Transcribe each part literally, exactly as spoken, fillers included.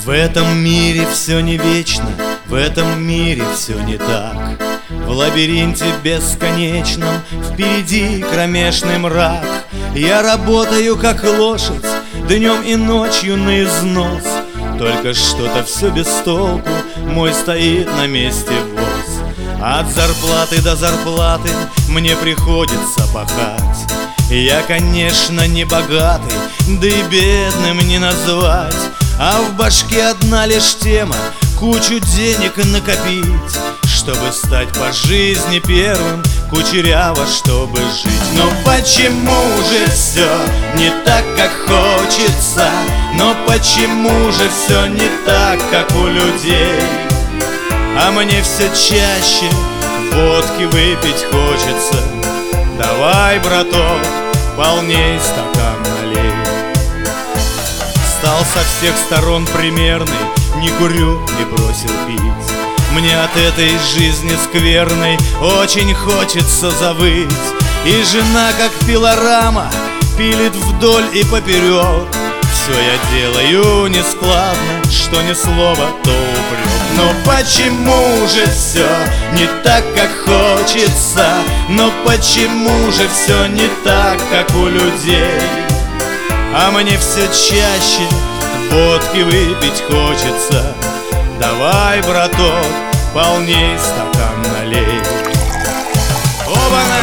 В этом мире все не вечно, в этом мире все не так. В лабиринте бесконечном впереди кромешный мрак. Я работаю как лошадь, днем и ночью на износ. Только что-то все без толку, мой стоит на месте воз. От зарплаты до зарплаты мне приходится пахать. Я, конечно, не богатый, да и бедным не назвать. А в башке одна лишь тема — кучу денег накопить, чтобы стать по жизни первым, кучеряво, чтобы жить. Но почему же все не так, как хочется? Но почему же все не так, как у людей? А мне все чаще водки выпить хочется. Давай, браток, полней стакан налей. Стал со всех сторон примерный, не курю и бросил пить. Мне от этой жизни скверной очень хочется завыть. И жена, как пилорама, пилит вдоль и поперек. Все я делаю нескладно, что ни слова, то упрек. Но почему же все не так, как хочется? Но почему же все не так, как у людей? А мне все чаще водки выпить хочется. Давай, браток, полней стакан налей. Оба-на!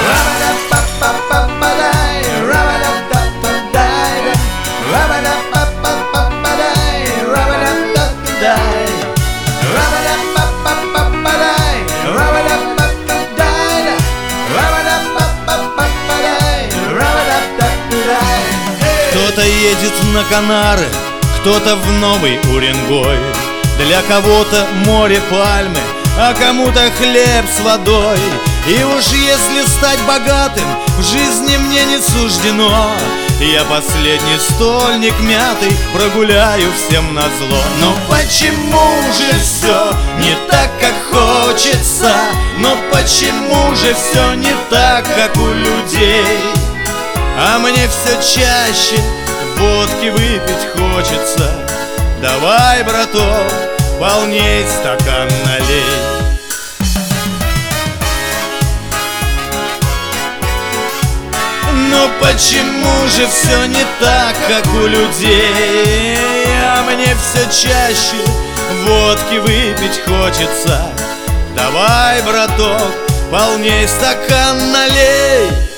Кто-то едет на Канары, кто-то в Новый Уренгой. Для кого-то море пальмы, а кому-то хлеб с водой. И уж если стать богатым в жизни мне не суждено, я последний стольник мятый прогуляю всем назло. Но почему же все не так, как хочется? Но почему же все не так, как у людей? А мне все чаще водки выпить хочется. Давай, браток, полней стакан налей. Но почему же все не так, как у людей? А мне все чаще водки выпить хочется. Давай, браток, полней стакан налей.